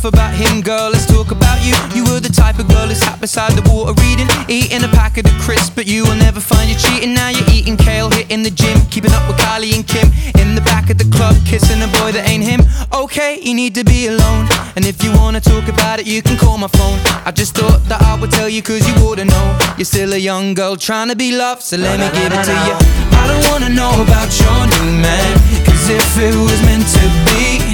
enough about him, girl, let's talk about you. You were the type of girl who sat beside the water reading, eating a packet of crisps, but you will never find you cheating. Now you're eating kale, hitting the gym, keeping up with Kylie and Kim, in the back of the club, kissing a boy that ain't him. Okay, you need to be alone, and if you wanna talk about it, you can call my phone. I just thought that I would tell you, cause you oughta know. You're still a young girl trying to be loved, so let me give it to you. I don't wanna know about your new man, cause if it was meant to be,